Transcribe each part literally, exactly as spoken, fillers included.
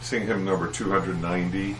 Sing hymn number two ninety.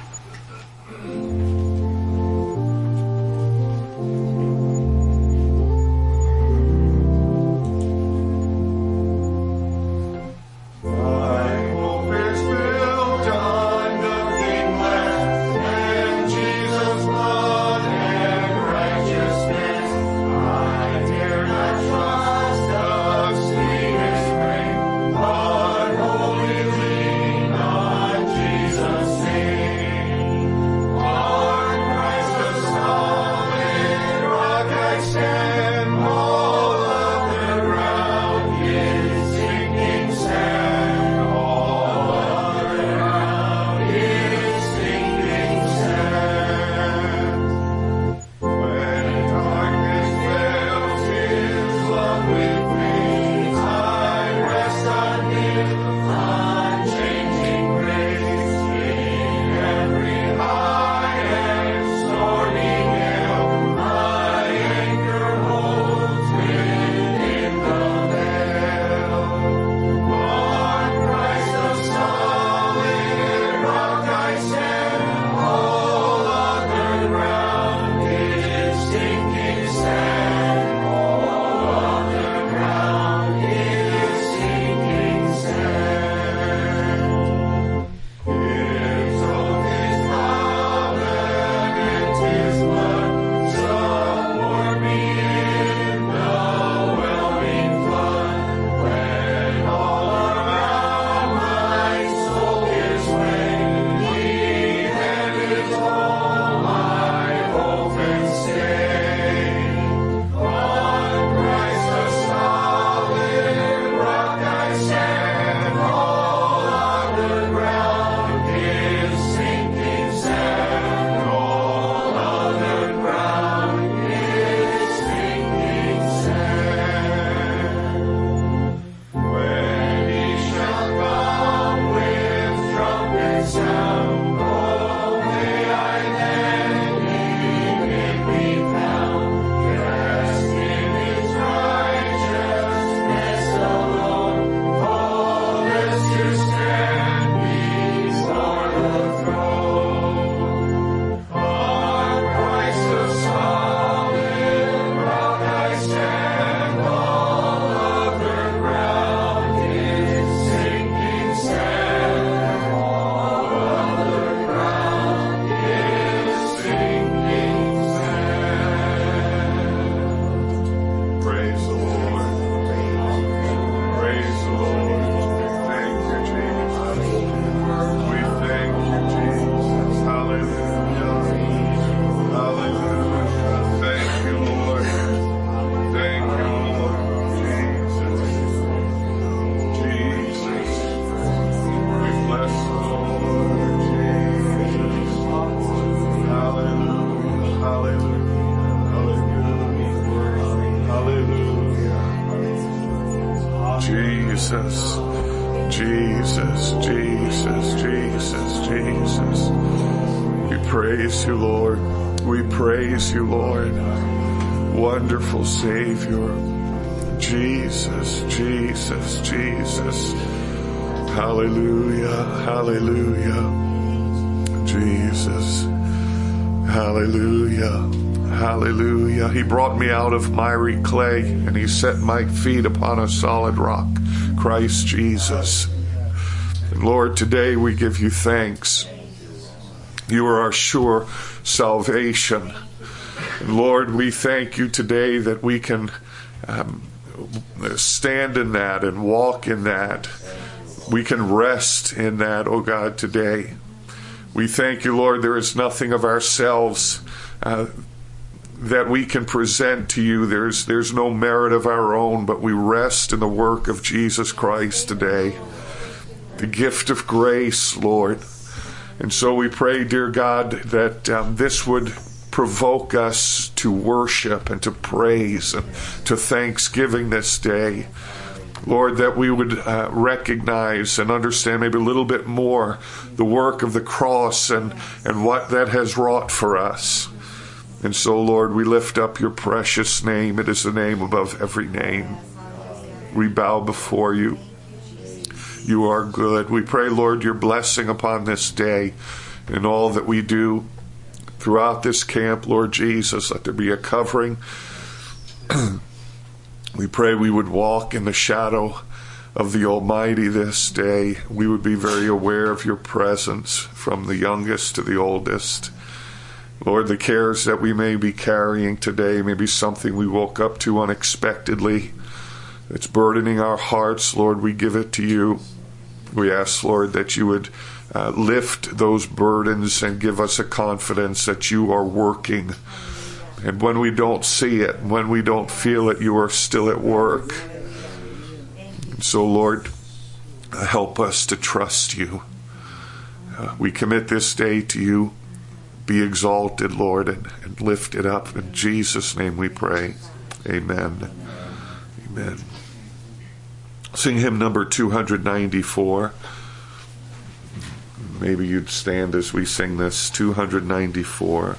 Jesus, Jesus, Jesus, Jesus, Jesus. We praise you, Lord. We praise you, Lord. Wonderful Savior. Jesus, Jesus, Jesus. Hallelujah, hallelujah. Jesus, hallelujah, hallelujah. He brought me out of miry clay, and he set my feet upon a solid rock, Christ Jesus. And Lord, today we give you thanks. You are our sure salvation. And Lord, we thank you today that we can um, stand in that and walk in that. We can rest in that, oh God, today. We thank you, Lord, there is nothing of ourselves uh, that we can present to you. There's, there's no merit of our own, but we rest in the work of Jesus Christ today. The gift of grace, Lord. And so we pray, dear God, that um, this would provoke us to worship and to praise and to thanksgiving this day. Lord, that we would uh, recognize and understand maybe a little bit more the work of the cross and, and what that has wrought for us. And so, Lord, we lift up your precious name. It is the name above every name. We bow before you. You are good. We pray, Lord, your blessing upon this day and all that we do throughout this camp, Lord Jesus. Let there be a covering. We pray we would walk in the shadow of the Almighty this day. We would be very aware of your presence from the youngest to the oldest. Lord, the cares that we may be carrying today may be something we woke up to unexpectedly. It's burdening our hearts. Lord, we give it to you. We ask, Lord, that you would uh, lift those burdens and give us a confidence that you are working. And when we don't see it, when we don't feel it, you are still at work. And so, Lord, uh, help us to trust you. Uh, we commit this day to you. Be exalted, Lord, and, and lift it up. In Jesus' name we pray. Amen. Amen. Sing hymn number two ninety-four. Maybe you'd stand as we sing this, two ninety-four.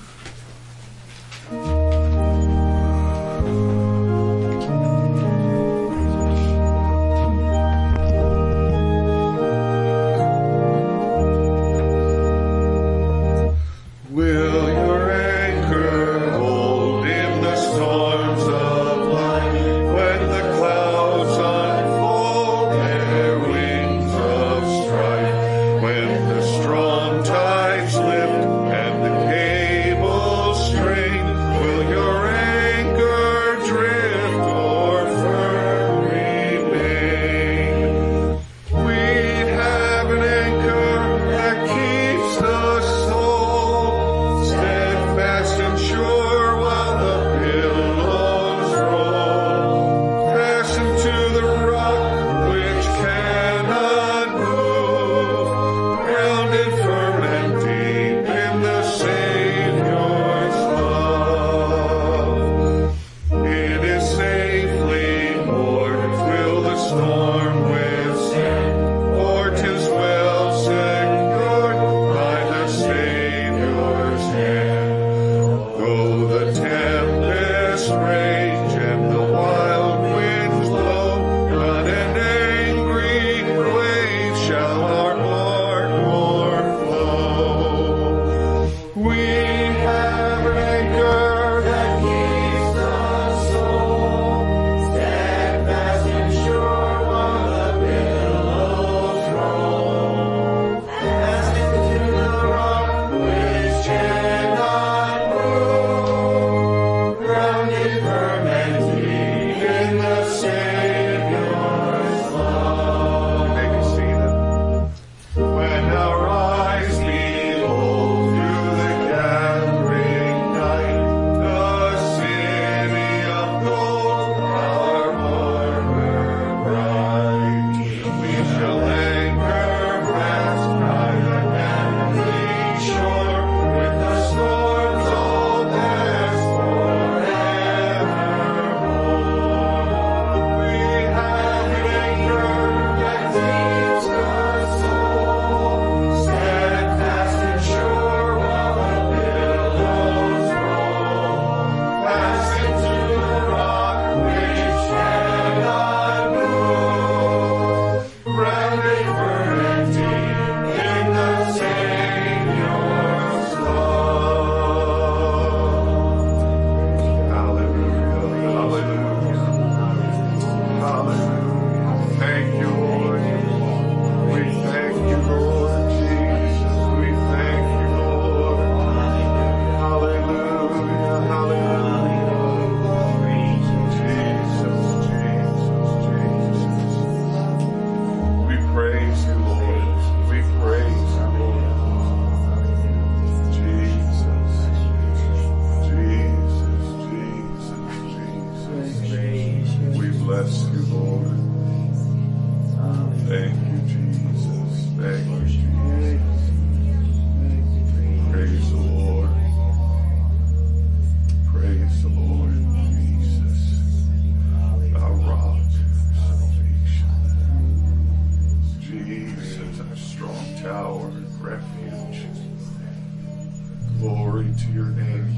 Glory to your name.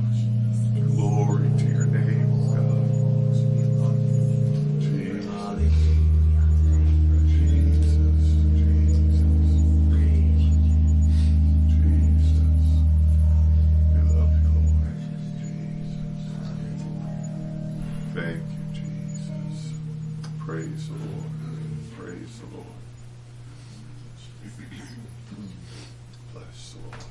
Glory to your name, God. Jesus. Jesus. Bless the Lord.